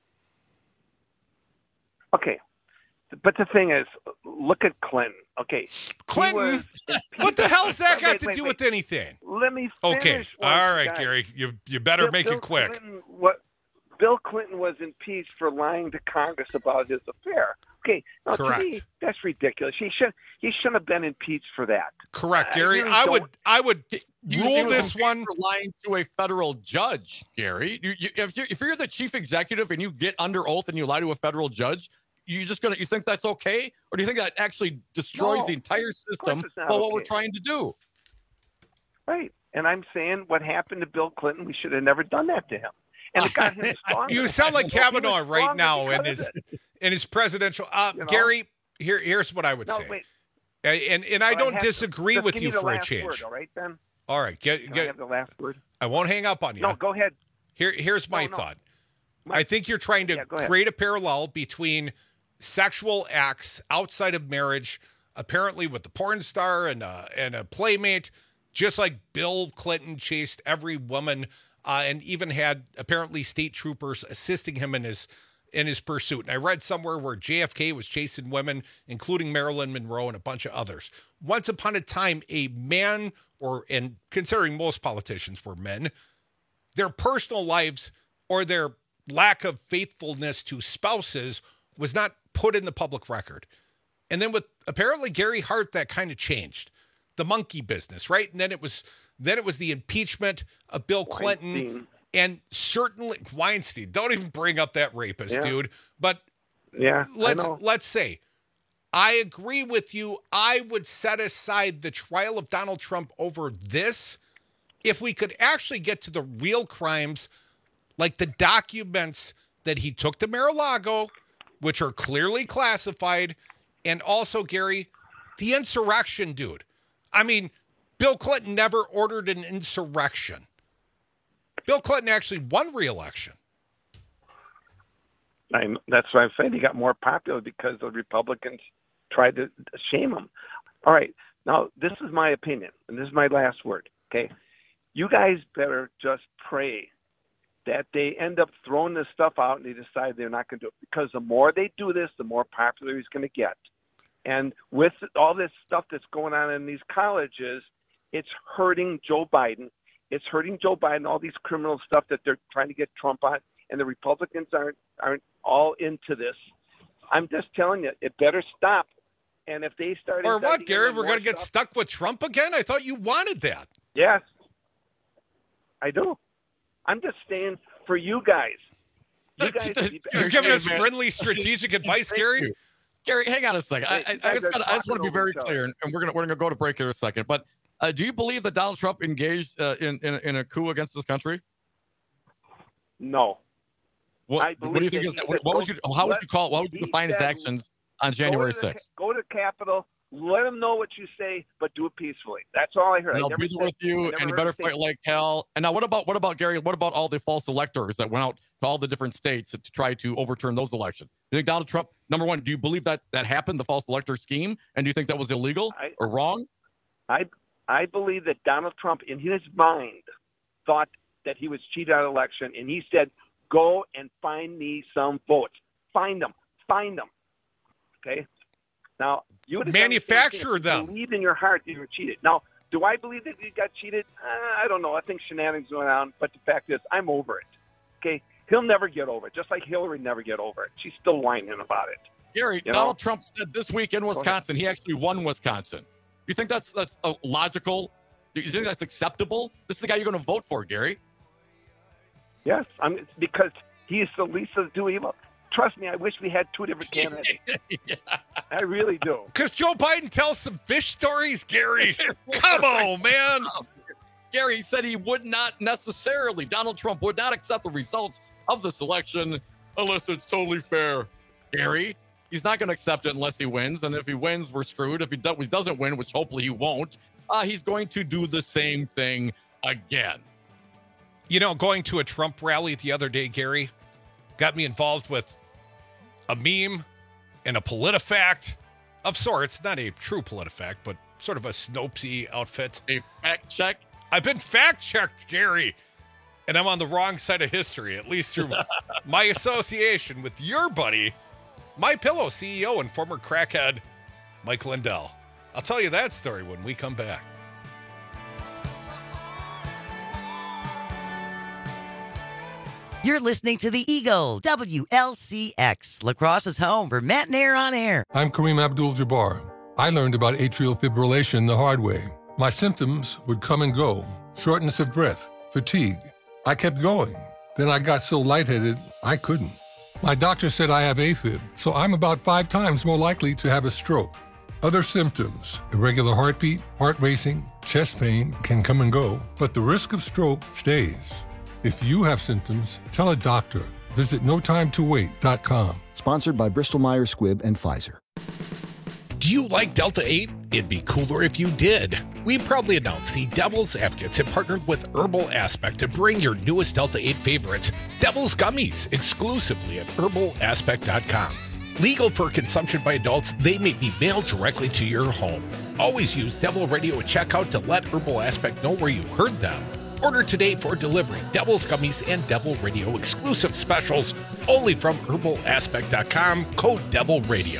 Okay. But the thing is, look at Clinton. Okay. Clinton? What the hell's that got to do with anything? Let me finish. Okay. All right, Gary. You better make it quick. Bill Clinton was impeached for lying to Congress about his affair. Okay. Now, correct. To me, that's ridiculous. He shouldn't have been impeached for that. Correct, Gary. I would rule this one for lying to a federal judge, Gary. If you're the chief executive and you get under oath and you lie to a federal judge, you think that's okay, or do you think that actually destroys the entire system of what we're trying to do? Right. And I'm saying what happened to Bill Clinton, we should have never done that to him. And it got him stronger. You sound like Kavanaugh right now in his presidential. Gary, here's what I would say. Wait. And I don't disagree with you for a change. Word, all right, Ben? All right. I have the last word? I won't hang up on you. No, go ahead. Here's my thought. I think you're trying to create a parallel between sexual acts outside of marriage, apparently with the porn star and a playmate, just like Bill Clinton chased every woman and even had apparently state troopers assisting him in his pursuit. And I read somewhere where JFK was chasing women, including Marilyn Monroe and a bunch of others. Once upon a time, a man, and considering most politicians were men, their personal lives or their lack of faithfulness to spouses was not put in the public record. And then with apparently Gary Hart, that kind of changed. The monkey business, right? And then it was the impeachment of Bill Clinton. Weinstein. And certainly Weinstein. Don't even bring up that rapist, dude. But let's say, I agree with you. I would set aside the trial of Donald Trump over this if we could actually get to the real crimes, like the documents that he took to Mar-a-Lago, which are clearly classified, and also, Gary, the insurrection, dude. I mean, Bill Clinton never ordered an insurrection. Bill Clinton actually won re-election. That's why I'm saying he got more popular because the Republicans tried to shame him. All right. Now, this is my opinion, and this is my last word, okay? You guys better just pray that they end up throwing this stuff out and they decide they're not going to do it. Because the more they do this, the more popular he's going to get. And with all this stuff that's going on in these colleges, it's hurting Joe Biden. It's hurting Joe Biden, all these criminal stuff that they're trying to get Trump on, and the Republicans aren't all into this. I'm just telling you, it better stop. And if they start... Or what, Gary? We're going to get stuck with Trump again? I thought you wanted that. Yes, I do. I'm just saying for you guys. You're giving us friendly strategic advice, Gary? Gary, hang on a second. I just want to be very clear, and we're gonna go to break here in a second. But do you believe that Donald Trump engaged in a coup against this country? No. What do you think is that? What would you define his actions on January 6th? Go to the Capitol. Let them know what you say, but do it peacefully. That's all I heard. I'll be there with you, and you better fight like hell. And now, what about Gary? What about all the false electors that went out to all the different states to try to overturn those elections? Do you think Donald Trump, number one, do you believe that happened, the false elector scheme, and do you think that was illegal or wrong? I believe that Donald Trump, in his mind, thought that he was cheated out of the election, and he said, "Go and find me some votes. Find them. Okay. Now, you would manufacture them. Believe in your heart that you were cheated. Now, do I believe that you got cheated? I don't know. I think shenanigans went on, but the fact is, I'm over it. Okay, he'll never get over it. Just like Hillary never get over it. She's still whining about it. Gary, Donald Trump said this week in Wisconsin, he actually won Wisconsin. You think that's logical? Do you think that's acceptable? This is the guy you're going to vote for, Gary. Yes, because he's the least of the two evil. Trust me, I wish we had two different candidates. I really do. Because Joe Biden tells some fish stories, Gary. Come on, man. Gary said he would not necessarily, Donald Trump would not accept the results of this election unless it's totally fair. Gary, he's not going to accept it unless he wins. And if he wins, we're screwed. If he doesn't win, which hopefully he won't, he's going to do the same thing again. You know, going to a Trump rally the other day, Gary, got me involved with a meme and a PolitiFact of sorts. Not a true PolitiFact, but sort of a Snopesy outfit. A fact check? I've been fact-checked, Gary. And I'm on the wrong side of history, at least through my association with your buddy, MyPillow CEO and former crackhead, Mike Lindell. I'll tell you that story when we come back. You're listening to the Eagle, WLCX, La Crosse's home for Matt Nair on air. I'm Kareem Abdul-Jabbar. I learned about atrial fibrillation the hard way. My symptoms would come and go. Shortness of breath, fatigue. I kept going. Then I got so lightheaded, I couldn't. My doctor said I have AFib, so I'm about 5 times more likely to have a stroke. Other symptoms, irregular heartbeat, heart racing, chest pain can come and go, but the risk of stroke stays. If you have symptoms, tell a doctor. Visit notimetowait.com. Sponsored by Bristol-Myers Squibb and Pfizer. Do you like Delta 8? It'd be cooler if you did. We proudly announce the Devil's Advocates have partnered with Herbal Aspect to bring your newest Delta 8 favorites, Devil's Gummies, exclusively at herbalaspect.com. Legal for consumption by adults, they may be mailed directly to your home. Always use Devil Radio at checkout to let Herbal Aspect know where you heard them. Order today for delivery. Devil's Gummies and Devil Radio exclusive specials only from herbalaspect.com. Code Devil Radio.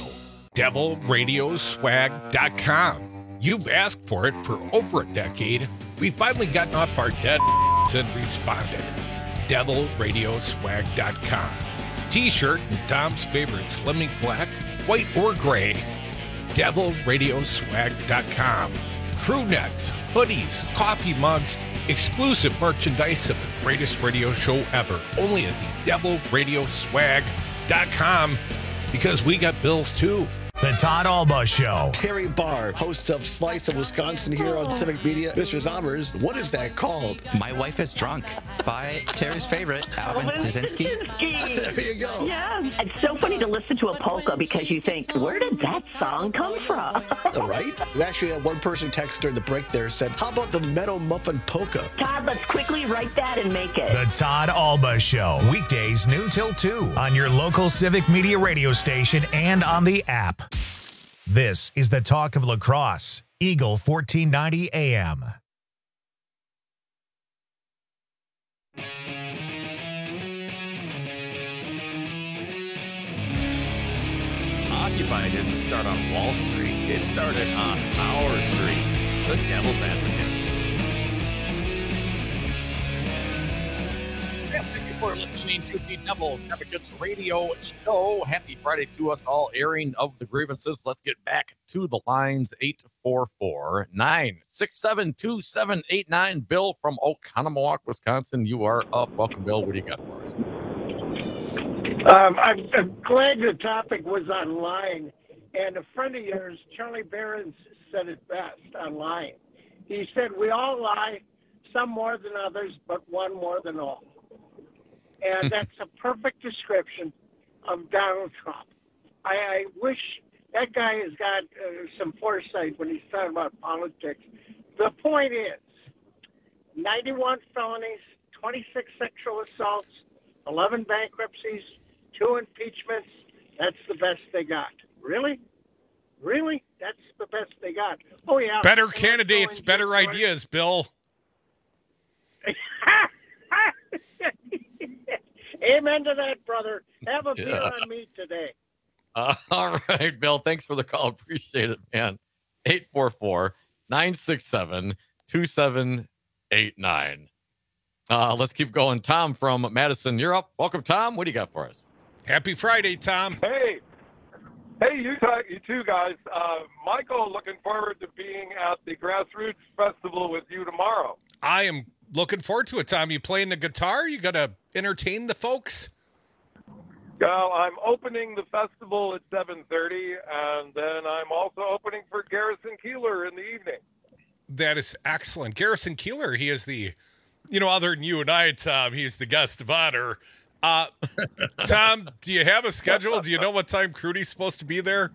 DevilRadioswag.com. You've asked for it for over a decade. We've finally gotten off our dead and responded. DevilRadioswag.com. T-shirt and Tom's favorite Slimming Black, white or gray. DevilRadioswag.com. Crew necks, hoodies, coffee mugs, exclusive merchandise of the greatest radio show ever. Only at the DevilRadioswag.com, because we got bills too. The Todd Alba Show. Terry Barr, host of Slice of Wisconsin here on Civic Media. Mr. Zommers, what is that called? My Wife is Drunk by Terry's favorite, Alvin Stasinski. There you go. Yeah. It's so funny to listen to a polka because you think, where did that song come from? Right? We actually had one person text during the break there said, how about the Meadow Muffin Polka? Todd, let's quickly write that and make it. The Todd Alba Show. Weekdays noon till 2 on your local Civic Media radio station and on the app. This is the talk of La Crosse, Eagle 1490 AM. Occupy didn't start on Wall Street. It started on our street, the Devil's Advocates. Thank you for listening to the Devil's Advocates radio show. Happy Friday to us all, airing of the grievances. Let's get back to the lines. 844-967-2789. Bill from Oconomowoc, Wisconsin. You are up. Welcome, Bill. What do you got for us? I'm glad the topic was on lying. And a friend of yours, Charlie Barron, said it best on lying. He said, we all lie, some more than others, but one more than all. And that's a perfect description of Donald Trump. I wish that guy has got some foresight when he's talking about politics. The point is, 91 felonies, 26 sexual assaults, 11 bankruptcies, 2 impeachments. That's the best they got. Really? Really? That's the best they got. Oh, yeah. Better candidates, better ideas, Bill. Amen to that, brother. Have a beer on me today. All right, Bill. Thanks for the call. Appreciate it, man. 844-967-2789. Let's keep going. Tom from Madison, you're up. Welcome, Tom. What do you got for us? Happy Friday, Tom. Hey, you two guys. Michael, looking forward to being at the Grassroots Festival with you tomorrow. I am looking forward to it, Tom. You playing the guitar? You got to entertain the folks? Well, I'm opening the festival at 7:30, and then I'm also opening for Garrison Keillor in the evening. That is excellent. Garrison Keillor, he is the, other than you and I, Tom, he's the guest of honor. Tom, do you have a schedule? Do you know what time Crudy's supposed to be there?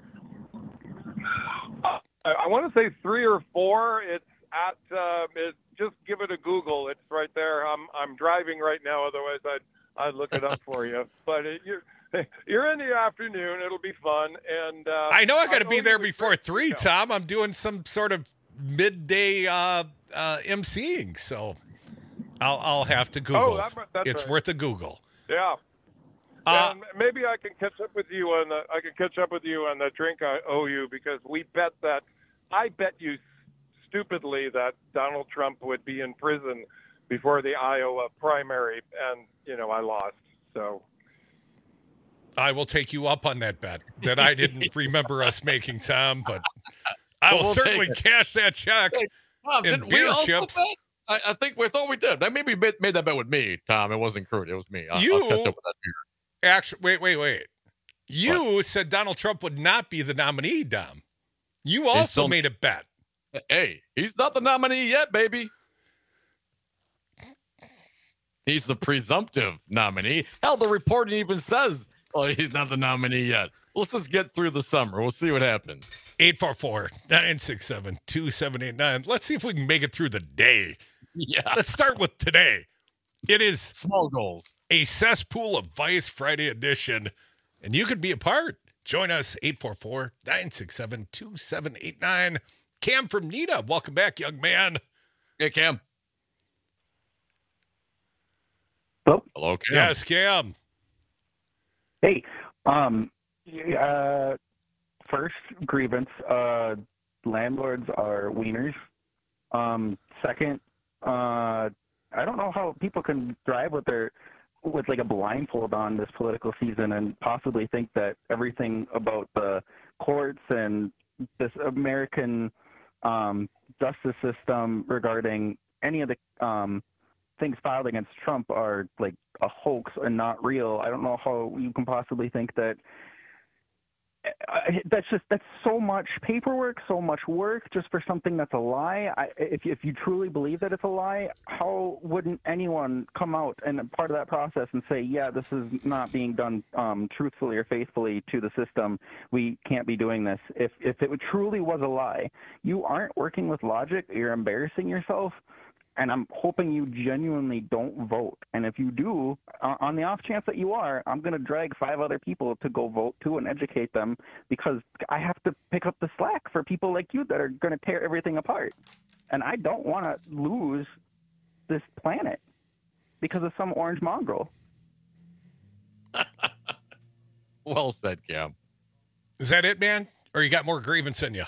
I want to say 3 or 4. It's at, just give it a Google. It's right there. I'm driving right now. Otherwise, I'd look it up for you. But You're in the afternoon. It'll be fun. And I know I got to be there before 3, Tom. I'm doing some sort of midday emceeing, so I'll have to Google. It's worth a Google. Yeah. And maybe I can catch up with you on the drink I owe you, because I bet you stupidly that Donald Trump would be in prison before the Iowa primary, and I lost. So I will take you up on that bet that I didn't remember us making, Tom, but I will certainly cash that check. Hey, Tom, in beer chips. I think we thought we did. That maybe made that bet with me, Tom. It wasn't Crude. It was me. I'll catch up with that beer. Actually, wait. You said Donald Trump would not be the nominee, Dom. You also made a bet. Hey, he's not the nominee yet, baby. He's the presumptive nominee. Hell, the reporting even says, he's not the nominee yet. Let's just get through the summer. We'll see what happens. 844-967-2789. Let's see if we can make it through the day. Yeah. Let's start with today. It is small goals. A cesspool of vice Friday edition, and you could be a part. Join us, 844-967-2789. Cam from Nita, welcome back, young man. Hey, Cam. Hello? Hello, Cam. Yes, Cam. Hey, first grievance, landlords are wieners. Second, I don't know how people can drive with like a blindfold on this political season and possibly think that everything about the courts and this American justice system regarding any of the things filed against Trump are like a hoax and not real. I don't know how you can possibly think that. That's so much paperwork, so much work just for something that's a lie. If you truly believe that it's a lie, how wouldn't anyone come out and part of that process and say, yeah, this is not being done truthfully or faithfully to the system. We can't be doing this. If it truly was a lie, you aren't working with logic. You're embarrassing yourself. And I'm hoping you genuinely don't vote. And if you do, on the off chance that you are, I'm going to drag 5 other people to go vote too and educate them, because I have to pick up the slack for people like you that are going to tear everything apart. And I don't want to lose this planet because of some orange mongrel. Well said, Cam. Is that it, man? Or you got more grievance in you?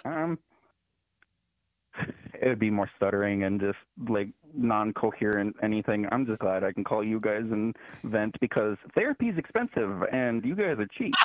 It would be more stuttering and just like non-coherent anything. I'm just glad I can call you guys and vent, because therapy is expensive and you guys are cheap.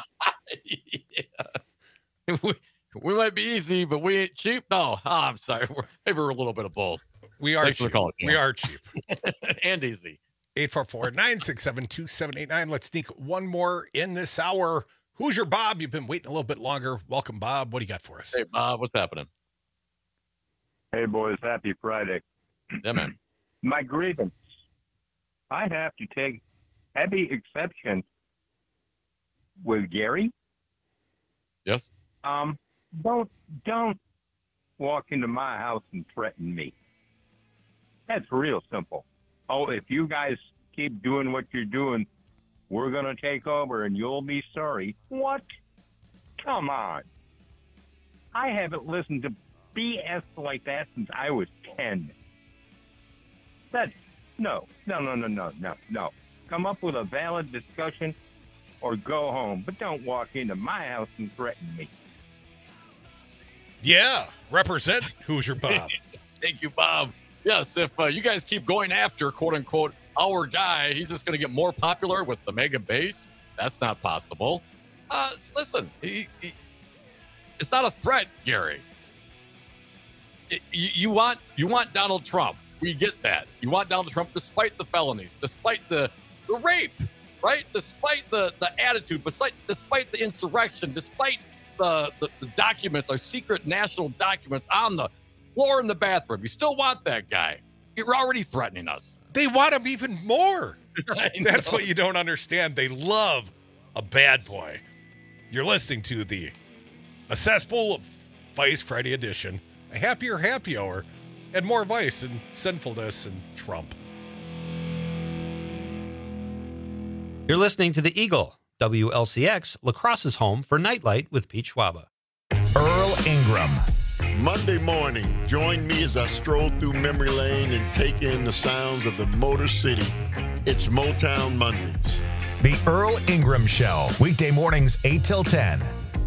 Yeah. We might be easy, but we ain't cheap. No, I'm sorry. Maybe we're a little bit of both. We are cheap. We are cheap. And easy. 844-967-2789. Let's sneak one more in this hour. Who's your Bob? You've been waiting a little bit longer. Welcome, Bob. What do you got for us? Hey, Bob. What's happening? Hey, boys, happy Friday. Yeah, man. My grievance. I have to take heavy exception with Gary. Yes. Don't walk into my house and threaten me. That's real simple. Oh, if you guys keep doing what you're doing, we're going to take over and you'll be sorry. What? Come on. I haven't listened to BS like that since I was 10. That's no. Come up with a valid discussion or go home, but don't walk into my house and threaten me. Yeah, represent Hoosier Bob. Thank you, Bob. Yes, if you guys keep going after, quote unquote, our guy, he's just going to get more popular with the mega base. That's not possible. Listen, it's not a threat, Gary. You want Donald Trump. We get that. You want Donald Trump despite the felonies, despite the rape, right? Despite the attitude, despite the insurrection, despite the documents, our secret national documents on the floor in the bathroom. You still want that guy. You're already threatening us. They want him even more. That's what you don't understand. They love a bad boy. You're listening to a cesspool of Vice Friday edition. A happier happy hour, and more vice and sinfulness and Trump. You're listening to The Eagle, WLCX, La Crosse's home for Nightlight with Pete Schwaba. Earl Ingram. Monday morning, join me as I stroll through memory lane and take in the sounds of the Motor City. It's Motown Mondays. The Earl Ingram Show, weekday mornings 8 till 10.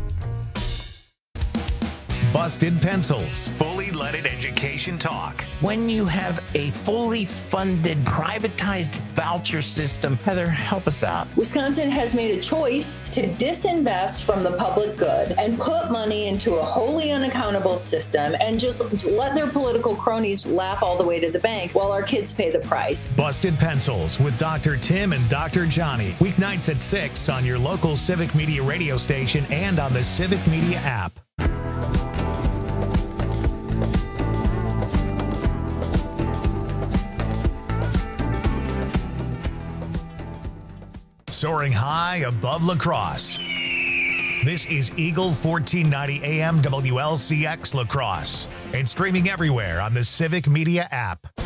Busted Pencils, fully leaded education talk. When you have a fully funded, privatized voucher system, Heather, help us out. Wisconsin has made a choice to disinvest from the public good and put money into a wholly unaccountable system and just let their political cronies laugh all the way to the bank while our kids pay the price. Busted Pencils with Dr. Tim and Dr. Johnny. Weeknights at 6 on your local Civic Media radio station and on the Civic Media app. Soaring high above La Crosse. This is Eagle 1490 AM WLCX La Crosse and streaming everywhere on the Civic Media app.